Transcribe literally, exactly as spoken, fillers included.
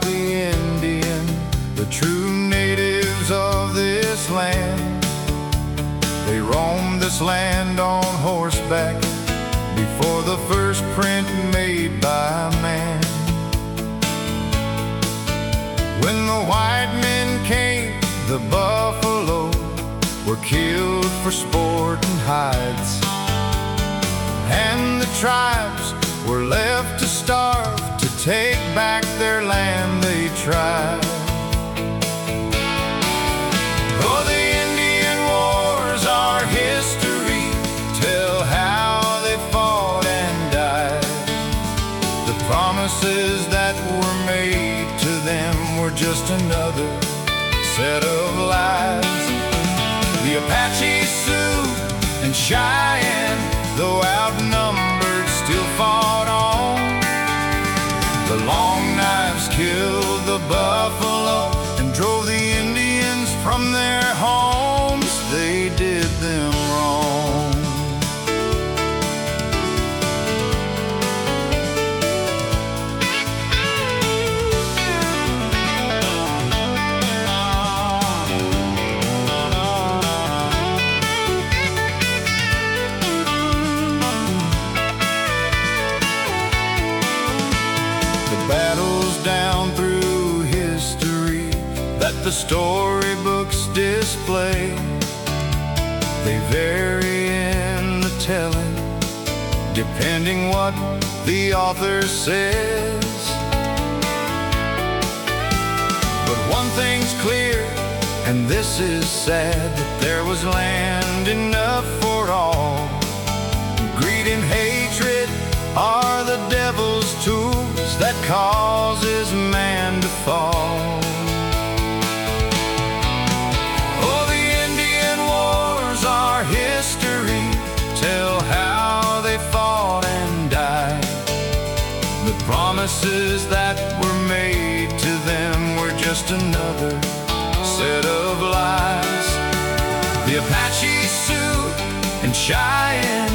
the Indian, the true natives of this land. They roamed this land on horseback before the first print made by man. When the white men came, the buffalo were killed for sport and hides, and the tribes were left to starve to take back their land they tried. Oh, the Indian wars are history, tell how they fought and died. The promises that were made to them were just another set of lies. The Apache, Sioux, and Cheyenne, though outnumbered, still fought on. The Long Knives killed the buffalo and drove the Indians from their homes. They did them wrong. Battles down through history that the storybooks display, they vary in the telling, depending what the author says. But one thing's clear, and this is sad, that there was land enough for all. Greed and hatred are the devil's tools that causes man to fall. Oh, the Indian wars are history, tell how they fought and died. The promises that were made to them were just another set of lies. The Apache, Sioux, and Cheyenne,